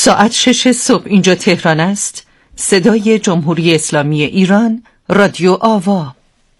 ساعت 6 صبح اینجا تهران است. صدای جمهوری اسلامی ایران، رادیو آوا.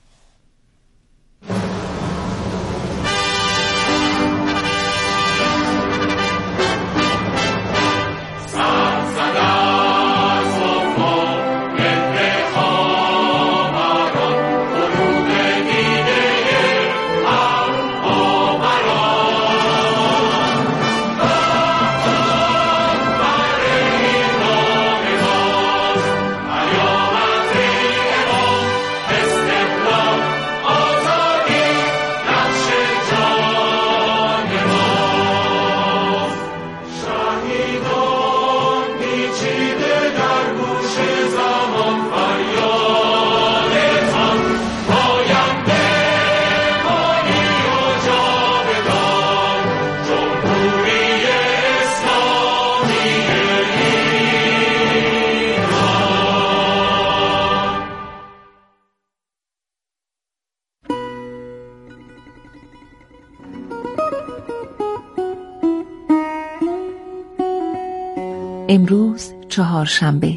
امروز چهارشنبه.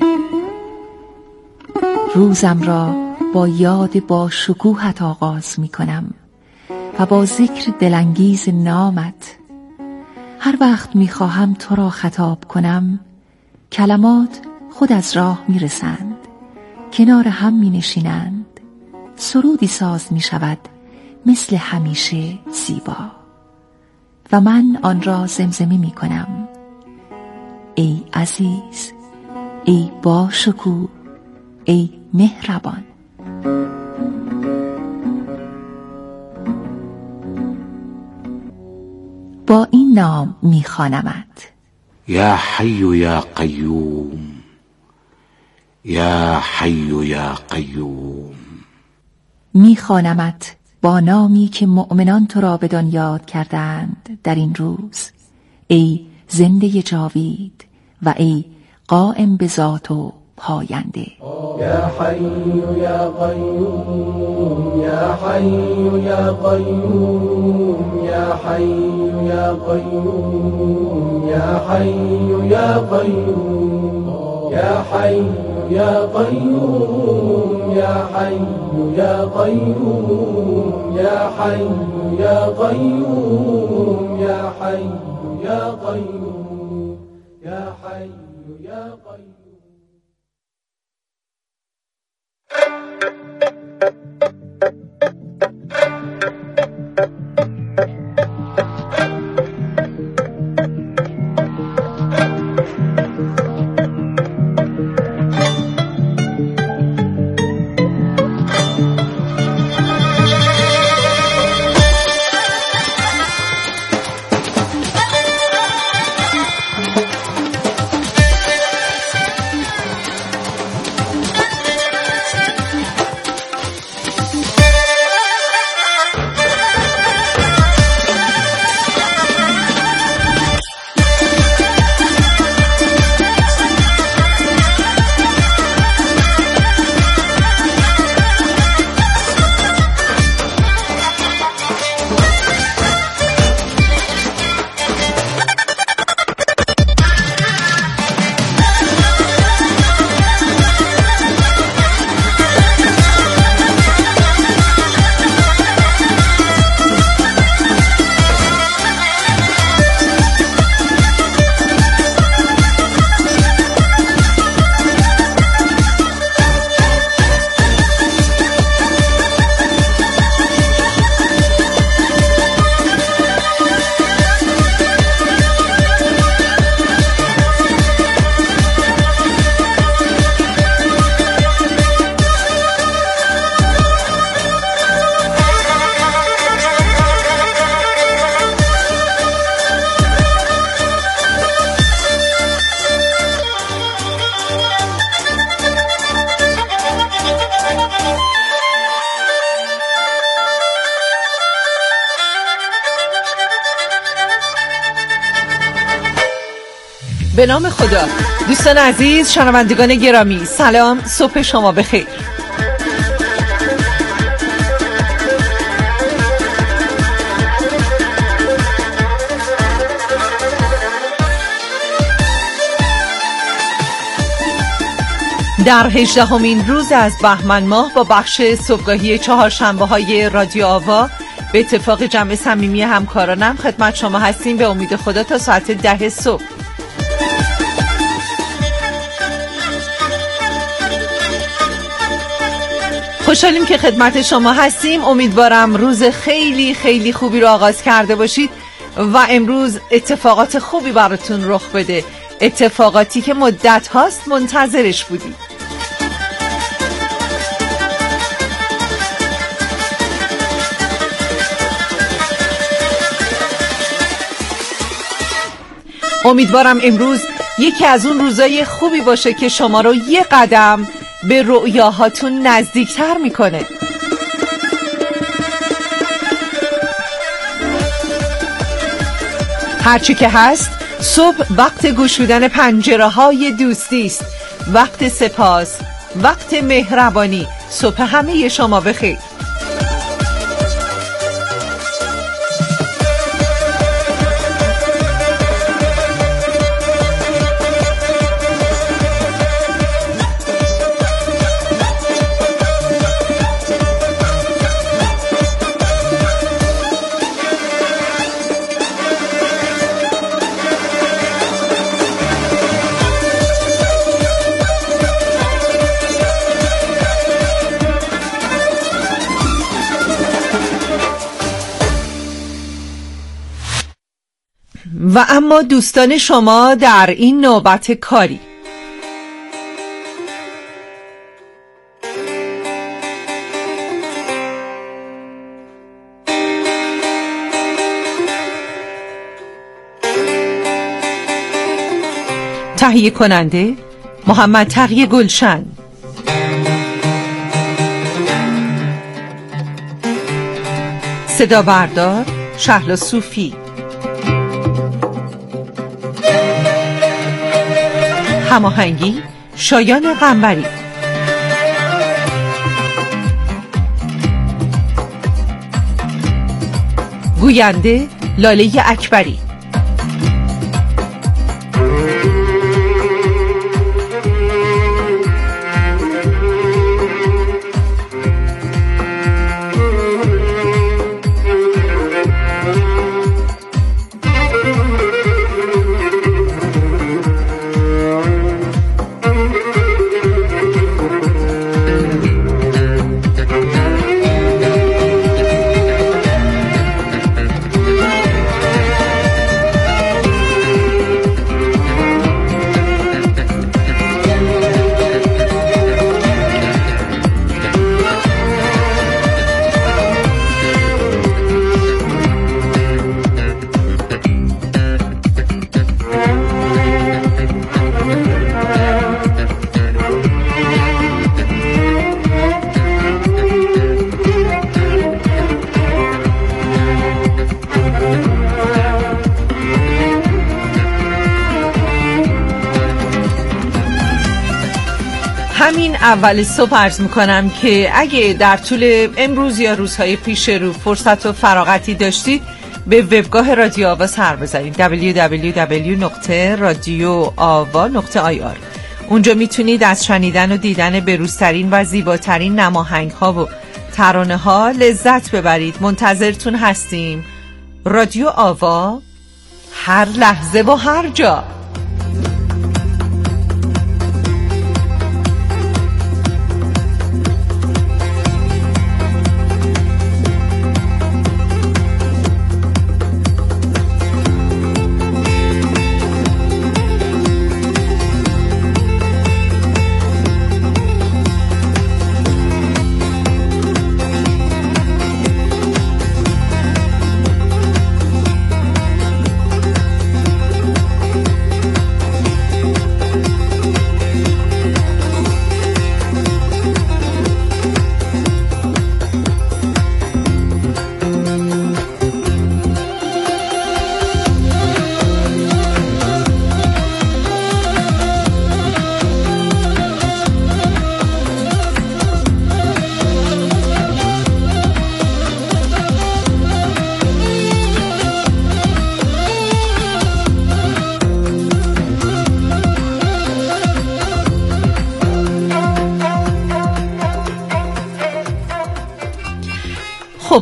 روزم را با یاد با شکوهت آغاز می کنم و با ذکر دلانگیز نامت. هر وقت می خواهم تو را خطاب کنم، کلمات خود از راه می رسند، کنار هم می نشینند، سرودی ساز می شود مثل همیشه زیبا و من آن را زمزمه می کنم. ای عزیز، ای باشکوه، ای مهربان. با این نام میخوانمت: یا حی یا قیوم، یا حی یا قیوم. میخوانمت با نامی که مؤمنان تو را بدان یاد کردند در این روز: ای زنده جاوید و ای قائم به ذات و پاینده. یا حی یا قیوم، یا حی یا قیوم، یا حی یا قیوم، یا حی یا قیوم، یا حی یا قیوم، یا حی یا قیوم، یا حی یا قیوم، یا حی یا قیوم، یا حی یا قیوم. به نام خدا. دوستان عزیز، شنوندگان گرامی، سلام، صبح شما بخیر. در 18مین روز از بهمن ماه با بخش صبحگاهی چهارشنبه‌های رادیو آوا به اتفاق جمع صمیمی همکارانم خدمت شما هستیم. به امید خدا تا ساعت 10 صبح. خوشحالیم که خدمت شما هستیم. امیدوارم روز خیلی خیلی خوبی رو آغاز کرده باشید و امروز اتفاقات خوبی براتون رخ بده، اتفاقاتی که مدت هاست منتظرش بودید. امیدوارم امروز یکی از اون روزای خوبی باشه که شما رو یه قدم به رؤیاهاتون نزدیکتر میکنه. هرچی که هست، صبح وقت گشودن پنجره‌های دوستی است، وقت سپاس، وقت مهربانی. صبح همه شما بخیر. و اما دوستان شما در این نوبت کاری، تهیه کننده محمد تقی گلشن، صدا بردار شهلا صوفی، هماهنگی شایان قنبری، گوینده لاله اکبری. همین اول صبح عرض میکنم که اگه در طول امروز یا روزهای پیش رو فرصت و فراغتی داشتید به وبگاه رادیو آوا سر بزنید www.radioava.ir. اونجا میتونید از شنیدن و دیدن بروزترین و زیباترین نماهنگ ها و ترانه ها لذت ببرید. منتظرتون هستیم. رادیو آوا، هر لحظه و هر جا.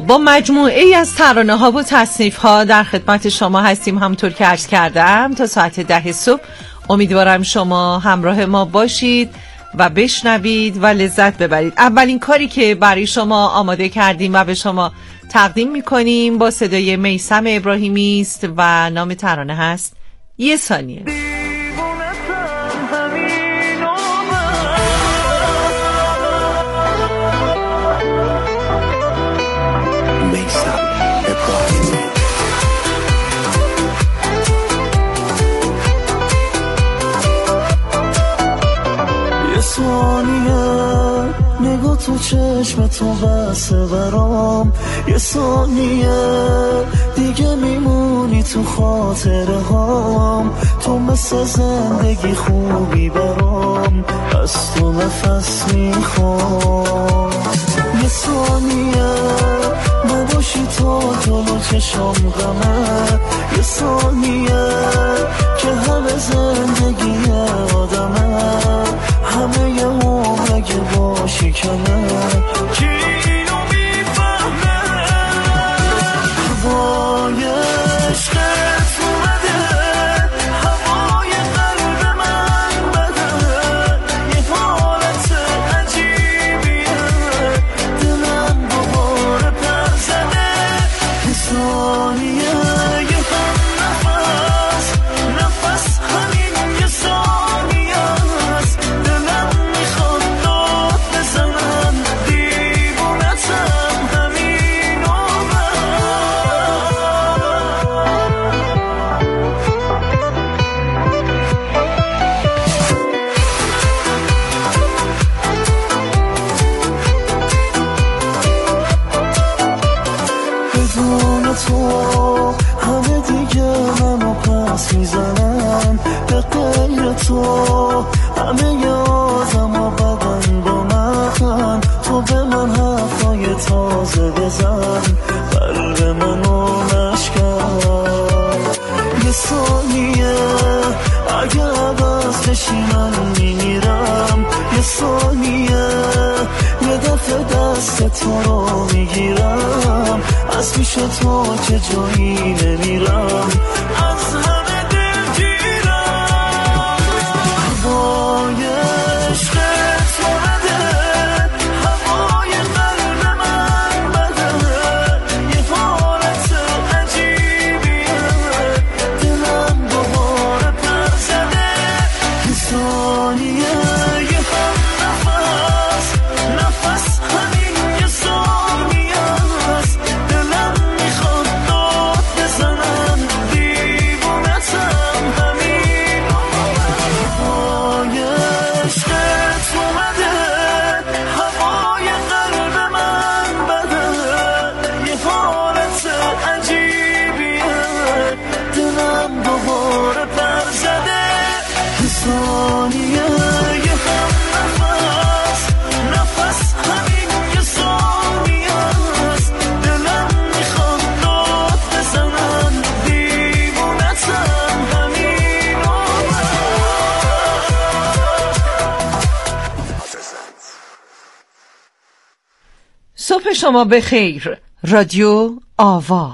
با مجموعه ای از ترانه ها و تصنیف ها در خدمت شما هستیم. همطور که عرض کردم تا ساعت 10 صبح امیدوارم شما همراه ما باشید و بشنوید و لذت ببرید. اولین کاری که برای شما آماده کردیم و به شما تقدیم میکنیم با صدای میثم ابراهیمی است و نام ترانه هست یه ثانیه. ثانیه نگاه تو چشم تو بسه برام، یه ثانیه دیگه میمونی تو خاطره هام، تو مثل زندگی خوبی برام، از تو نفس میخوام. یه ثانیه نباشی تو جلو چشم غمه، یه ثانیه که همه زندگی آدمه، همه یه عمر اگه باشی کمه، کی اینو میفهمه؟ هوای عشقت اومده، هوای قلب من بده، یه حالت عجیبیه، دلم دوباره پر زده. یه ثانیه یه هم نفس، نفس همین یه ثانیه است، دلم میخواد داد بزنم، دیوونتم همین عمر. بدون تو همه دیگه منو پس میزنن، به غیر تو همه یادم و بدن با من، تو به من حرفای تازه بزن، قلب منو نشکن. یه ثانیه اگه عوض بشی من میمیرم، یه ثانیه یه دفعه دست تو رو میگیرم، از پیش تو که جایی نمیرم، از همه دلگیرم. هوای عشقت اومده، هوای قلب من بده، یه حالت عجیبیه، دلم دوباره پر زده. یه ثانیه یه هم نفس، نفس همین یه ثانیه است، دلم میخواد داد بزنم، دیوونتم همین هوای عشقت اومده، هوای قلب من بده، یه حالت عجیبیه، دلم دوباره پر زده. یه ثانیه یه هم نفس، نفس همین یه ثانیه است، دلم میخواد داد بزنم، دیوونتم همین عمر. صبح شما بخیر. رادیو آوا.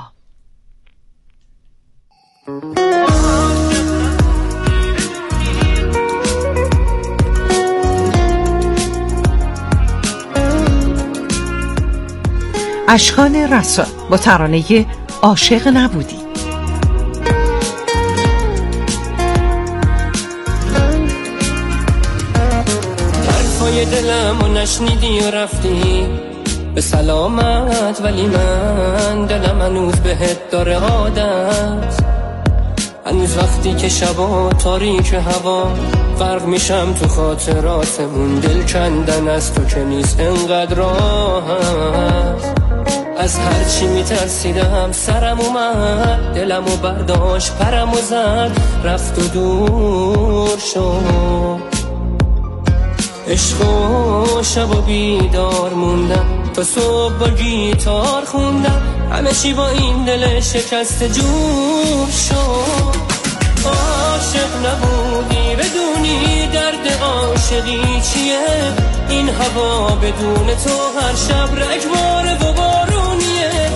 اشکان رسا با ترانه عاشق نبودی. حرفای دلمو نشنیدی و رفتی به سلامت، ولی من دلم هنوز بهت داره عادت. هنوز وقتی که شبا تاریک هوا غرق میشم تو خاطراتمون، دل کندن از تو که نیست انقدر راحت. از هرچی میترسیدم سرم اومد، دلمو برداشت پرمو زد، رفت و دور شد. عشق و شب و بیدار موندم، تا صبح با گیتار خوندم، همه چی با این دل شکست جور شد. عاشق نبودی بدونی درد عاشقی چیه، این هوا بدون تو هر شب رگباره و بارونیه.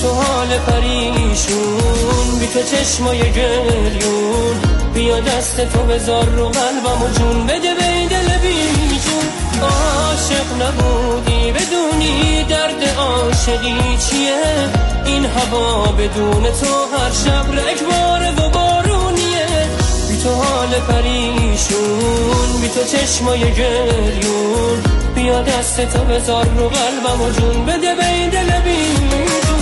تو حال پریشون، بی تو چشمای گریون، بیا دست تو بذار رو قلبم و جون بده به این دل بی جون. عاشق نبودی بدونی درد عاشقی چیه، این هوا بدون تو هر شب رگباره و بارونیه. بی تو حال پریشون، بی تو چشمای گریون، بیا دست تو بذار رو قلبم و جون بده به این دل بی جون.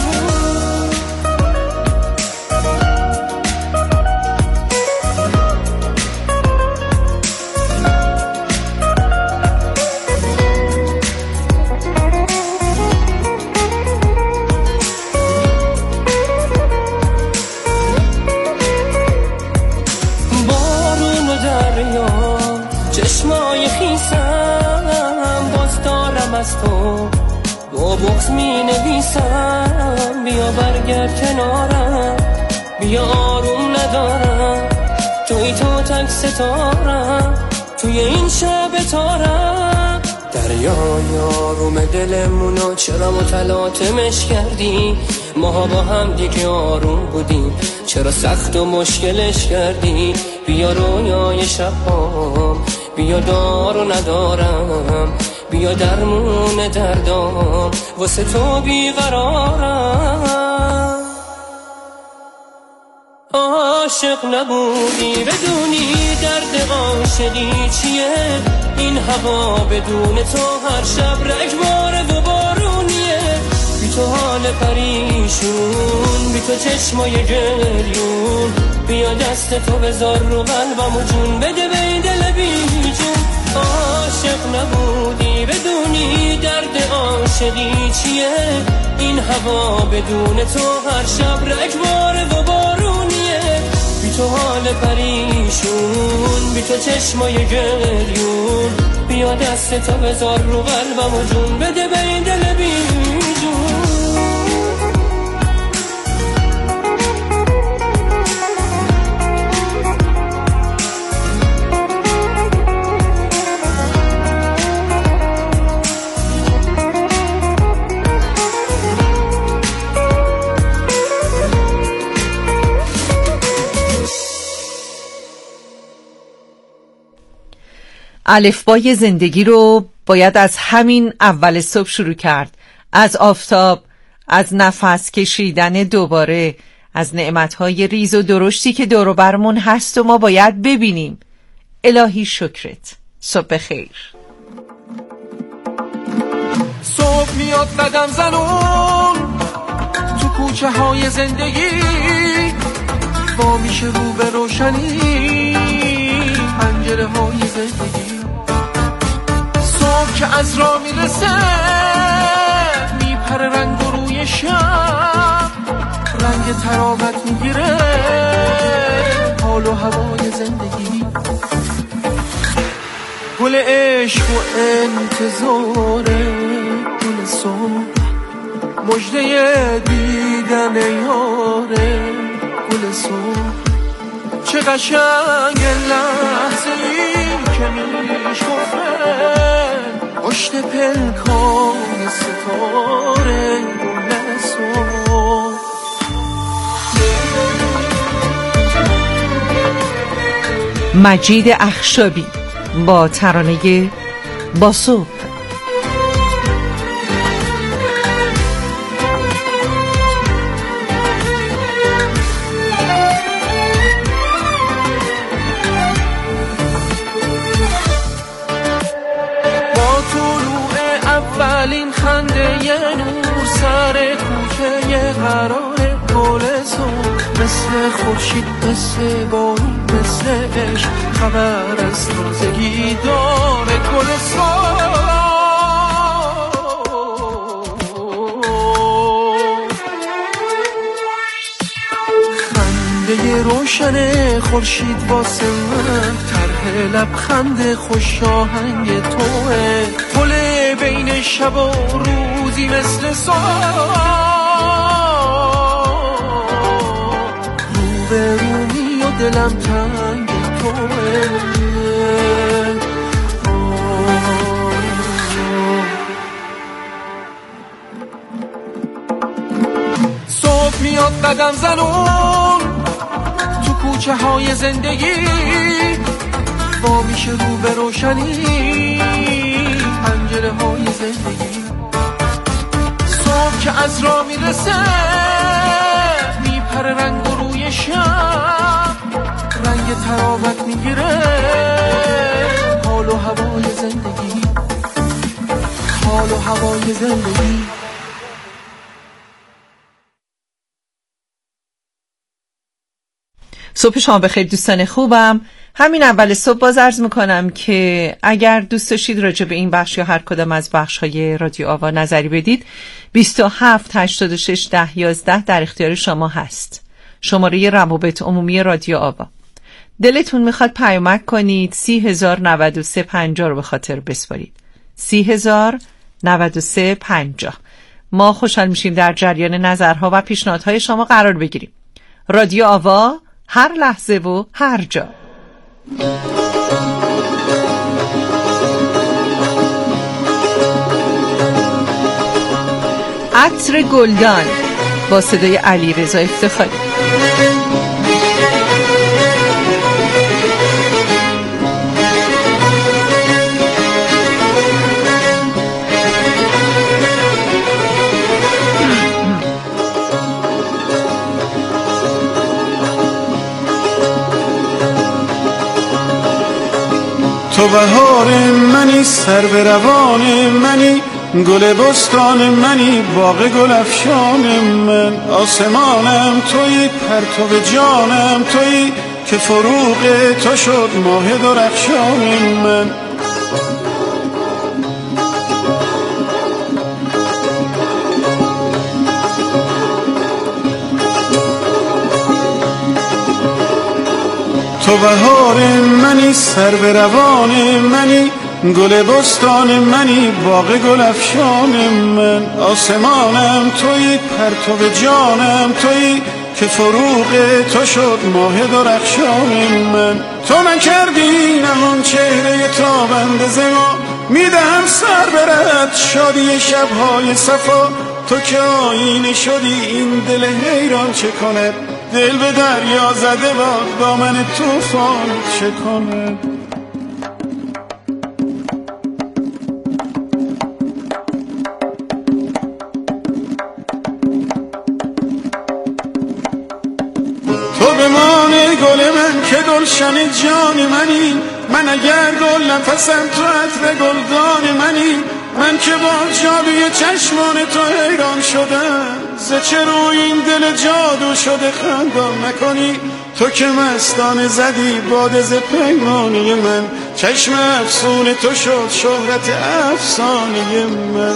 بارون و دریا چشمای خیسم، باز دارم از تو با بغض می نویسم. بیا برگرد کنارم، بیا آروم ندارم، توی تو تک ستارم، توی این شب تارم. دریای آروم دلمونو چرا متلاطمش کردی؟ ماها با هم دیگه آروم بودیم، چرا سخت و مشکلش کردی؟ بیا رویای شبام، بیا دارو ندارم، بیا درمون دردام، واسه تو بیقرارم. عاشق نبودی بدونی درد عاشقی چیه، این هوا بدون تو هر شب رگباره و بارونیه. بی تو حال پریشون، بی تو چشمای گریون، بیا دست تو بذار رو قلبم و جون بده به این دل بی جون. عاشق نبودی بدونی درد عاشقی چیه، این هوا بدون تو هر شب رگباره و بارونیه. بی تو حال پریشون، بی تو چشمای گریون، بیا دست تو بذار رو قلبم و جون بده به این دل بی جون. الفبای زندگی رو باید از همین اول صبح شروع کرد، از آفتاب، از نفس کشیدن دوباره، از نعمتهای ریز و درشتی که دور و برمون هست و ما باید ببینیم. الهی شکرت. صبح خیر. صبح میاد قدم زنون تو کوچه های زندگی، وا میشه رو به روشنی پنجره های زندگی. صبح که از راه میرسه میپره رنگ و روی شب، رنگ تراوت میگیره حال و هوای زندگی. گل عشق و انتظاره گل صبح، مژده دیدن یاره گل صبح. چه قشنگ لحظه ای که میشکفه پشت پلکان ستاره گل صبح. مجید اخشابی با ترانه با صبح. اولین خنده یه نور سر کوچه قرار گل صبح، مثل خورشید مثل بارون مثل عشق خبر از تازگی داره گل صبح. خنده روشن خورشید واسه من طرح لبخند خوش آهنگ توه، پل بین شب و روزی مثل صبح، رو به رومی و دلم تنگ توه. میاد قدم زنون تو کوچه های زندگی، با میشه رو به روشنی پنجره های زندگی. صبح که از راه میرسه میپره رنگ و روی شب، رنگ تراوت میگیره حال و هوای زندگی، حال و هوای زندگی. صبح شما بخیر دوستان خوبم. همین اول صبح باز عرض میکنم که اگر دوست داشتید راجع به این بخش یا هر کدام از بخش‌های رادیو آوا نظری بدید 27 86 10 11 در اختیار شما هست. شماره روابط عمومی رادیو آوا. دلتون میخواد پیامک کنید 30,093 50 رو به خاطر بسپارید. 30,093 50. ما خوشحال میشیم در جریان نظرها و پیشنهادهای شما قرار بگیریم. رادیو آوا، هر لحظه و هر جا. عطر گلدان با صدای علیرضا افتخاری. تو بهار منی، سر به روان منی، گل بستان منی، باغ گل افشان من. آسمانم تویی، پرتو جانم تویی، که فروغ تو شد ماه درخشان من. تو بهار منی، سر به روان منی، گل بستان منی، باغ گل افشان من. آسمانم تویی، پرتو جانم تویی، که فروغ تو شد ماه درخشان من. تو نکردی نهان چهره تابنده ز ما، میدهم سر برد شادی شبهای صفا. تو که آینه شدی این دل حیران چه کند، دل به دریا زده با دامن طوفان چه کند. تو بمانه گل من که گلشن جان منی، من اگر گل نفسم تو عطر گلدان منی. من که با جادوی چشمان تو حیران شدم، ز چه روی این دل جادو شده خندان نکنی. تو که مستانه زدی باده ز پیمانه من، چشم افسون تو شد شهرت افسانه من.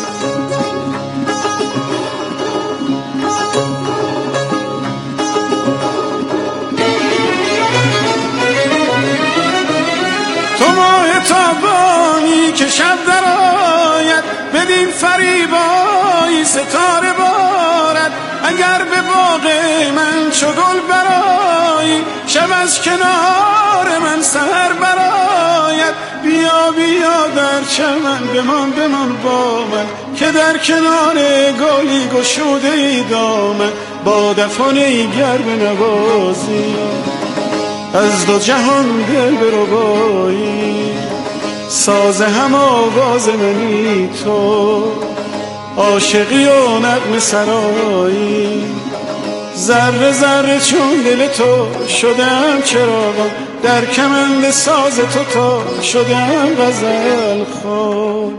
تو ماه تابانی که شب درآید، بدین فریبایی ستاره بارد. اگر به باغ من چو گل برآیی، شب از کنار من سحر برآید. بیا بیا در چمن بمان بمان با من، که در کنار گلی گشوده ای دامن. با دفانه گر بنوازی، از دو جهان دل بربایی. ساز هم آواز منی تو، عاشقی و نغمه سرایی. ذره ذره چون دل تو شدم چراغان، در کمند ساز تو تا شدم غزل خوان.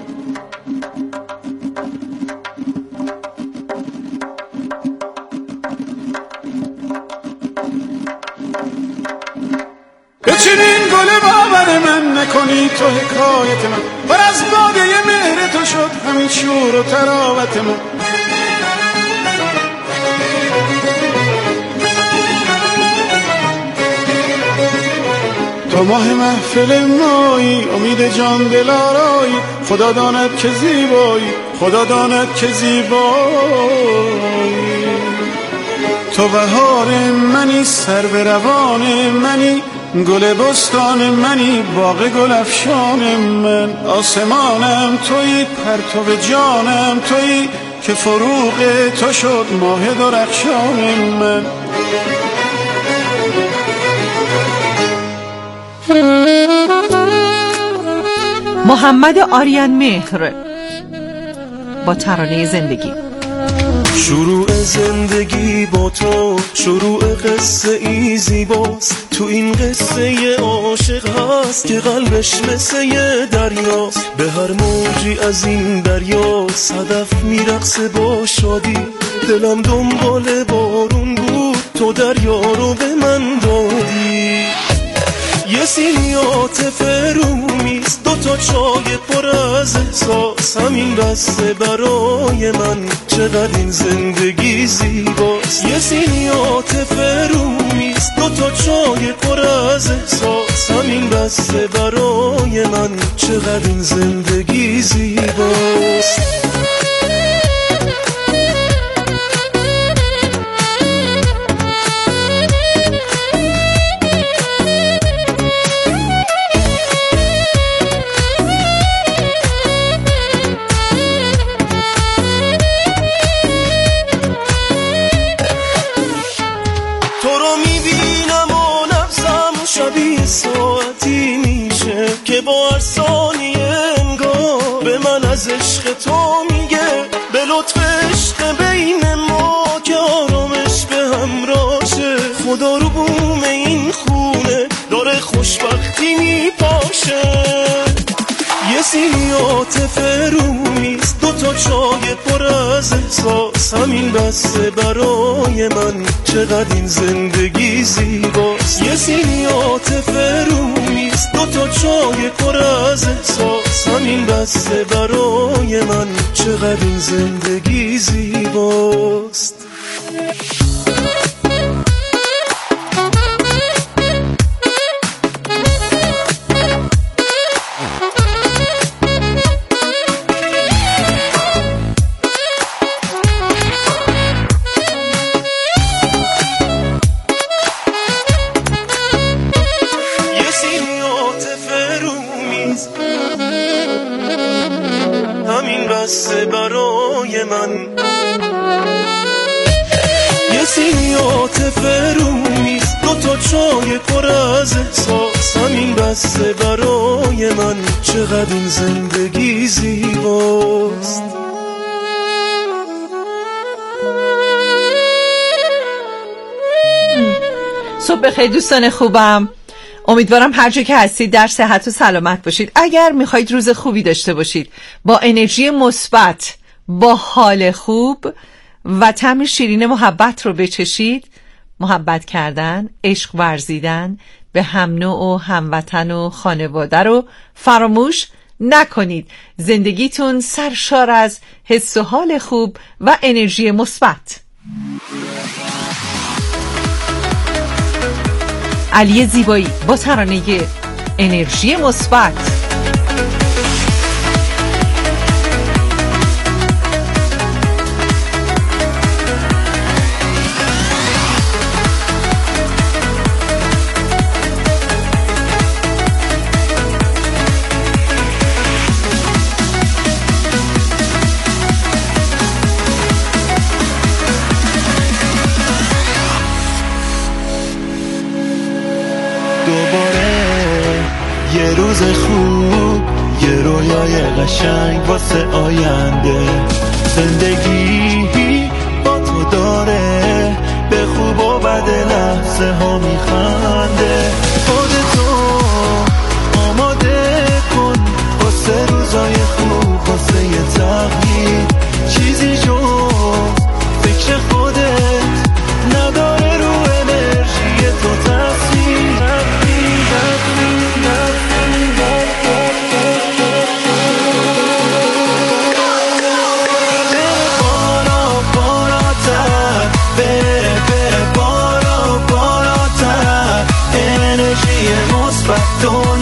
بچینین گل باور من، نکنی تو حکایت من. پر از باده مهر تو شد همین شور و تراوت من. تو ماه محفل مایی، امید جان دل آرایی. خدا داند که زیبایی، خدا داند که زیبایی. تو بهار منی، سر به روان منی، گل بستان منی، باغ گل افشان من. آسمانم تویی، پرتو جانم تویی، که فروغ تو شد ماه درخشان من. محمد آریان مهر با ترانه زندگی. شروع زندگی با تو، شروع قصه ای زیباست. تو این قصه عاشق هست که قلبش مثل یه دریاست. به هر موجی از این دریا صدف میرقصه با شادی. دلم دنبال بارون بود، تو دریا رو به من دادی. یه سینی عاطف رومیز، دوتا چای پر از احساس. همین بسته برای من، چقدر این زندگی زیباست. یه سینی عاطف رومیز، دوتا چای پر از احساس. همین بسته برای من، چقدر این زندگی زیباست. ساعتی میشه که با هر ثانیه انگار به من از عشق تو میگه. به لطف عشق بین ما که آرامش به همراشه. خدا رو بوم این خونه داره خوشبختی میپاشه. یه سینی عاطف رومیز، دوتا چای پر از احساس. همین بسته برای من، چقدر این زندگی زیباست. یه سینی عاطف رومیز، دوتا چای پر از احساس. همین بسته برای من، چقدر این زندگی زیباست. همین بسته برای من، یه سینی عاطف رومیز، دوتا چای پر از احساس. همین بسته برای من، چقدر این زندگی زیباست. صبح بخیر دوستان خوبم، امیدوارم هر جا که هستید در صحت و سلامت باشید. اگر میخواید روز خوبی داشته باشید، با انرژی مثبت، با حال خوب و طعم شیرین محبت رو بچشید، محبت کردن، عشق ورزیدن به هم نوع و هموطن و خانواده رو فراموش نکنید. زندگیتون سرشار از حس و حال خوب و انرژی مثبت. علی زیبایی با ترانه انرژی مثبت. یه روز خوب، یه رویای قشنگ واسه آینده. زندگی با تو داره به خوب و بد لحظه ها میخنده. خودتو آماده کن واسه روزای خوب، واسه یه تغییر. چیزی جز فکر خودت نداره رو انرژی تو تاثیر. مثبت